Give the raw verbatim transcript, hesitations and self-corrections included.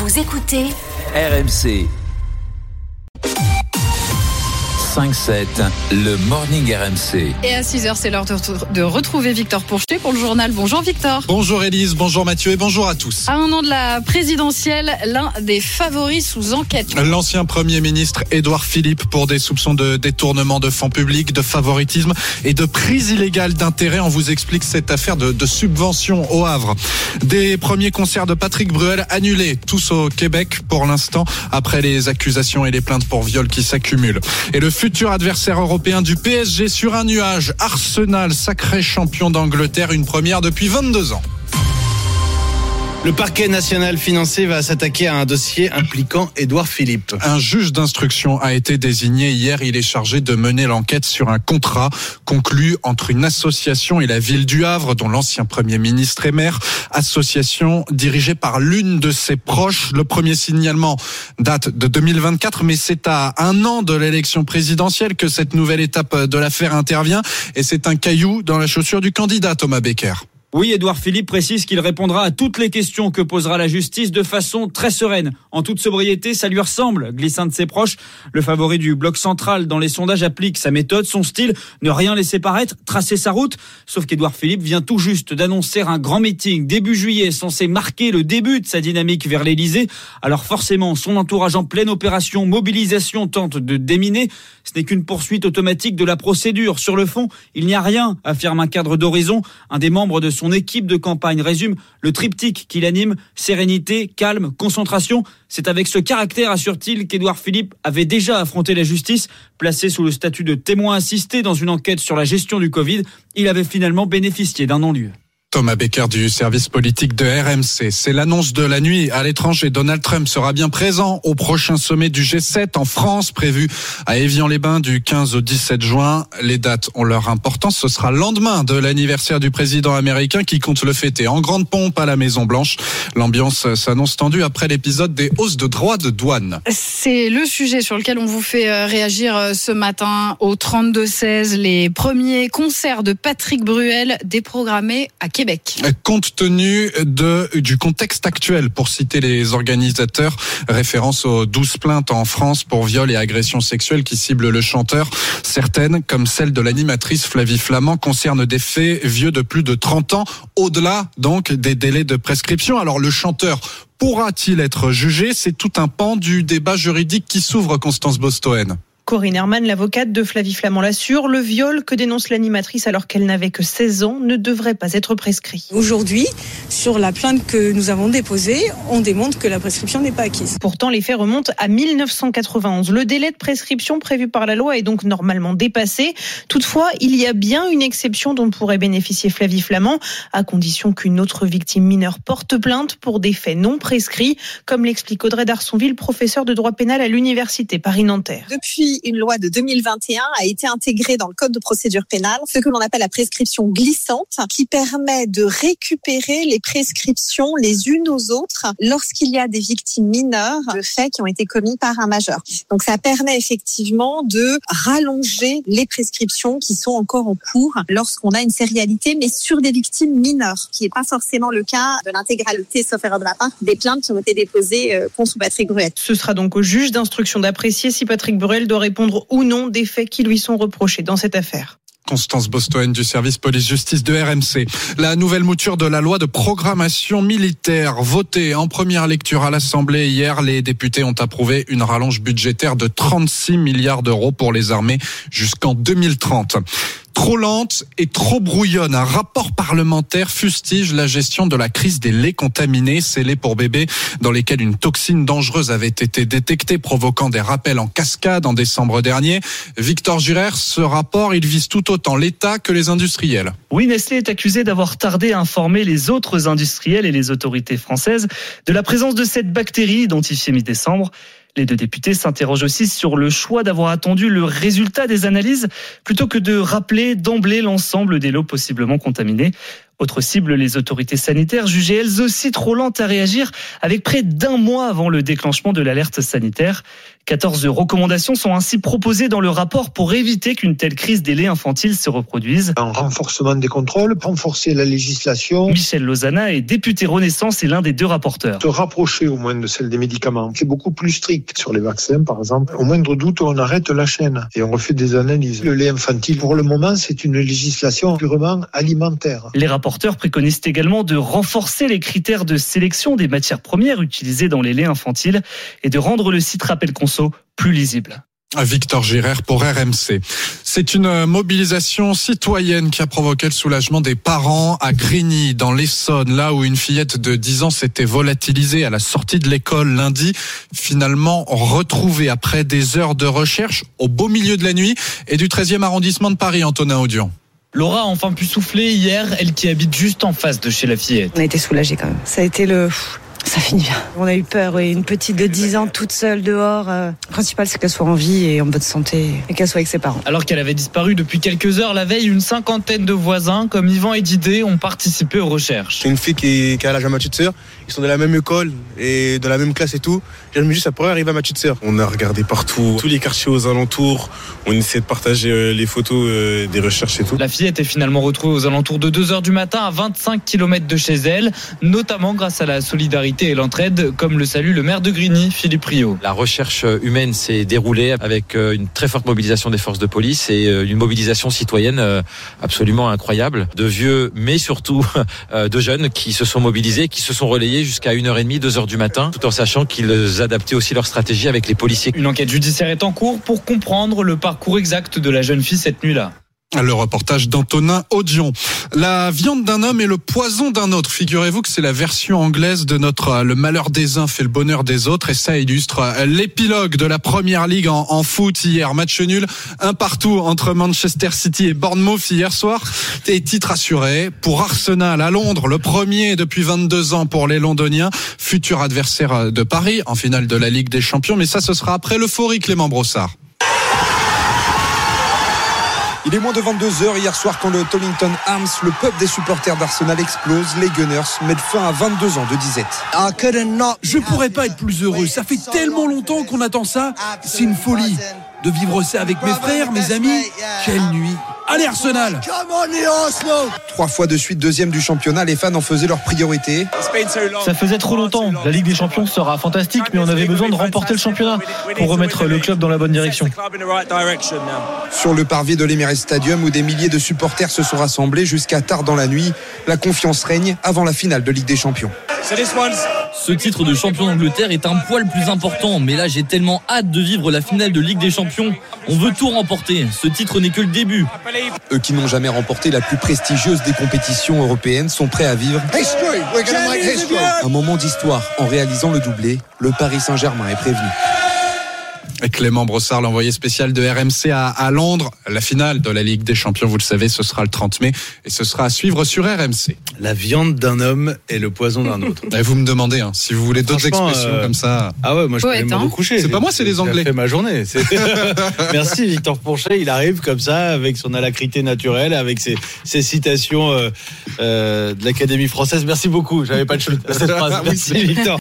Vous écoutez R M C cinq sept, le Morning R M C. Et à six heures, c'est l'heure de, de retrouver Victor Pourcheté pour le journal. Bonjour Victor. Bonjour Élise, bonjour Mathieu et bonjour à tous. À un an de la présidentielle, l'un des favoris sous enquête. L'ancien Premier ministre Édouard Philippe pour des soupçons de détournement de fonds publics, de favoritisme et de prise illégale d'intérêt. On vous explique cette affaire de, de subvention au Havre. Des premiers concerts de Patrick Bruel annulés, tous au Québec pour l'instant, après les accusations et les plaintes pour viol qui s'accumulent. Et le futur adversaire européen du P S G sur un nuage, Arsenal, sacré champion d'Angleterre, une première depuis vingt-deux ans. Le parquet national financier va s'attaquer à un dossier impliquant Édouard Philippe. Un juge d'instruction a été désigné hier. Il est chargé de mener l'enquête sur un contrat conclu entre une association et la ville du Havre, dont l'ancien Premier ministre est maire. Association dirigée par l'une de ses proches. Le premier signalement date de deux mille vingt-quatre, mais c'est à un an de l'élection présidentielle que cette nouvelle étape de l'affaire intervient. Et c'est un caillou dans la chaussure du candidat, Thomas Becker. Oui, Édouard Philippe précise qu'il répondra à toutes les questions que posera la justice de façon très sereine. En toute sobriété, ça lui ressemble, glisse un de ses proches. Le favori du bloc central dans les sondages applique sa méthode, son style, ne rien laisser paraître, tracer sa route. Sauf qu'Édouard Philippe vient tout juste d'annoncer un grand meeting début juillet censé marquer le début de sa dynamique vers l'Élysée. Alors forcément, son entourage en pleine opération mobilisation tente de déminer. Ce n'est qu'une poursuite automatique de la procédure. Sur le fond, il n'y a rien, affirme un cadre d'horizon. Un des membres de son Son équipe de campagne résume le triptyque qui l'anime, sérénité, calme, concentration. C'est avec ce caractère, assure-t-il, qu'Édouard Philippe avait déjà affronté la justice. Placé sous le statut de témoin assisté dans une enquête sur la gestion du Covid, il avait finalement bénéficié d'un non-lieu. Thomas Becker du service politique de R M C. C'est l'annonce de la nuit à l'étranger. Donald Trump sera bien présent au prochain sommet du G sept en France, prévu à Évian-les-Bains du quinze au dix-sept juin. Les dates ont leur importance. Ce sera le lendemain de l'anniversaire du président américain qui compte le fêter en grande pompe à la Maison-Blanche. L'ambiance s'annonce tendue après l'épisode des hausses de droits de douane. C'est le sujet sur lequel on vous fait réagir ce matin au trente-deux seize. Les premiers concerts de Patrick Bruel déprogrammés à Québec. Compte tenu de, du contexte actuel, pour citer les organisateurs, référence aux douze plaintes en France pour viol et agressions sexuelles qui ciblent le chanteur. Certaines, comme celle de l'animatrice Flavie Flament, concernent des faits vieux de plus de trente ans, au-delà donc des délais de prescription. Alors le chanteur pourra-t-il être jugé ? C'est tout un pan du débat juridique qui s'ouvre, Constance Bostoen. Corinne Herman, l'avocate de Flavie Flament, l'assure, le viol que dénonce l'animatrice alors qu'elle n'avait que seize ans ne devrait pas être prescrit. Aujourd'hui, sur la plainte que nous avons déposée, on démontre que la prescription n'est pas acquise. Pourtant, les faits remontent à dix-neuf cent quatre-vingt-onze. Le délai de prescription prévu par la loi est donc normalement dépassé. Toutefois, il y a bien une exception dont pourrait bénéficier Flavie Flament, à condition qu'une autre victime mineure porte plainte pour des faits non prescrits, comme l'explique Audrey Darsonville, professeure de droit pénal à l'université Paris-Nanterre. Depuis une loi de deux mille vingt et un a été intégrée dans le code de procédure pénale, ce que l'on appelle la prescription glissante, qui permet de récupérer les prescriptions les unes aux autres lorsqu'il y a des victimes mineures de faits qui ont été commis par un majeur. Donc ça permet effectivement de rallonger les prescriptions qui sont encore en cours lorsqu'on a une sérialité, mais sur des victimes mineures, qui n'est pas forcément le cas de l'intégralité, sauf erreur de ma part, des plaintes qui ont été déposées contre Patrick Bruel. Ce sera donc au juge d'instruction d'apprécier si Patrick Bruel doit répondre ou non des faits qui lui sont reprochés dans cette affaire. Constance Bostoen du service police-justice de R M C. La nouvelle mouture de la loi de programmation militaire votée en première lecture à l'Assemblée hier, les députés ont approuvé une rallonge budgétaire de trente-six milliards d'euros pour les armées jusqu'en deux mille trente. Trop lente et trop brouillonne. Un rapport parlementaire fustige la gestion de la crise des laits contaminés, ces laits pour bébés dans lesquels une toxine dangereuse avait été détectée, provoquant des rappels en cascade en décembre dernier. Victor Jurer, ce rapport, il vise tout autant l'État que les industriels. Oui, Nestlé est accusé d'avoir tardé à informer les autres industriels et les autorités françaises de la présence de cette bactérie identifiée mi-décembre. Les deux députés s'interrogent aussi sur le choix d'avoir attendu le résultat des analyses plutôt que de rappeler d'emblée l'ensemble des lots possiblement contaminés. Autre cible, les autorités sanitaires jugées elles aussi trop lentes à réagir avec près d'un mois avant le déclenchement de l'alerte sanitaire. quatorze recommandations sont ainsi proposées dans le rapport pour éviter qu'une telle crise des laits infantiles se reproduise. Un renforcement des contrôles, renforcer la législation. Michel Lozana est député Renaissance et l'un des deux rapporteurs. Se rapprocher au moins de celle des médicaments. C'est beaucoup plus strict sur les vaccins, par exemple. Au moindre doute, on arrête la chaîne et on refait des analyses. Le lait infantile, pour le moment, c'est une législation purement alimentaire. Les rapporteurs préconisent également de renforcer les critères de sélection des matières premières utilisées dans les laits infantiles et de rendre le site Rappel Conso plus lisible. Victor Girer pour R M C. C'est une mobilisation citoyenne qui a provoqué le soulagement des parents à Grigny, dans l'Essonne, là où une fillette de dix ans s'était volatilisée à la sortie de l'école lundi, finalement retrouvée après des heures de recherche au beau milieu de la nuit et du treizième arrondissement de Paris, Antonin Audion. Laura a enfin pu souffler hier, elle qui habite juste en face de chez la fillette. On a été soulagés quand même. Ça a été le... Ça finit bien. On a eu peur, oui. Une petite de dix ans toute seule dehors. Euh, le principal, c'est qu'elle soit en vie et en bonne santé et qu'elle soit avec ses parents. Alors qu'elle avait disparu depuis quelques heures la veille, une cinquantaine de voisins comme Yvan et Didier ont participé aux recherches. C'est une fille qui, qui a l'âge à ma petite sœur. Ils sont de la même école et de la même classe et tout. Je me dis, ça pourrait arriver à ma petite sœur. On a regardé partout, tous les quartiers aux alentours. On essaie de partager les photos des recherches et tout. La fillette est finalement retrouvée aux alentours de deux heures du matin à vingt-cinq kilomètres de chez elle, notamment grâce à la solidarité et l'entraide, comme le salue le maire de Grigny, Philippe Riot. La recherche humaine s'est déroulée avec une très forte mobilisation des forces de police et une mobilisation citoyenne absolument incroyable, de vieux mais surtout de jeunes qui se sont mobilisés, qui se sont relayés jusqu'à une heure trente, deux heures du matin, tout en sachant qu'ils adaptaient aussi leur stratégie avec les policiers. Une enquête judiciaire est en cours pour comprendre le parcours exact de la jeune fille cette nuit-là. Le reportage d'Antonin Audion. La viande d'un homme et le poison d'un autre. Figurez-vous que c'est la version anglaise de notre Le malheur des uns fait le bonheur des autres, et ça illustre l'épilogue de la Première Ligue en, en foot hier. Match nul, un partout entre Manchester City et Bournemouth hier soir. Et titre assuré pour Arsenal à Londres, le premier depuis vingt-deux ans pour les Londoniens, futur adversaire de Paris en finale de la Ligue des Champions. Mais ça, ce sera après l'euphorie, Clément Brossard. Il est moins de vingt-deux heures hier soir quand le Tollington Arms, le pub des supporters d'Arsenal, explose. Les Gunners mettent fin à vingt-deux ans de disette. Je pourrais pas être plus heureux. Ça fait tellement longtemps qu'on attend ça. C'est une folie de vivre ça avec mes frères, mes amis. Quelle nuit. Allez Arsenal! Trois fois de suite deuxième du championnat, les fans en faisaient leur priorité. Ça faisait trop longtemps. La Ligue des Champions sera fantastique, mais on avait besoin de remporter le championnat pour remettre le club dans la bonne direction. Sur le parvis de l'Emirates Stadium, où des milliers de supporters se sont rassemblés jusqu'à tard dans la nuit, la confiance règne avant la finale de Ligue des Champions. Ce titre de champion d'Angleterre est un poil plus important, mais là j'ai tellement hâte de vivre la finale de Ligue des Champions. On veut tout remporter. Ce titre n'est que le début. Eux qui n'ont jamais remporté la plus prestigieuse des compétitions européennes sont prêts à vivre un moment d'histoire en réalisant le doublé. Le Paris Saint-Germain est prévenu. Et Clément Brossard, l'envoyé spécial de R M C à, à Londres. La finale de la Ligue des Champions, vous le savez, ce sera le trente mai et ce sera à suivre sur R M C. La viande d'un homme et le poison d'un autre. Et vous me demandez, hein, si vous voulez d'autres expressions euh... comme ça. Ah ouais, moi je peux aller me recoucher. C'est pas moi, c'est les Anglais. J'ai fait ma journée. Merci Victor Ponchet, il arrive comme ça avec son alacrité naturelle, avec ses, ses citations euh, euh, de l'Académie française. Merci beaucoup. J'avais pas de cette phrase. Merci Victor.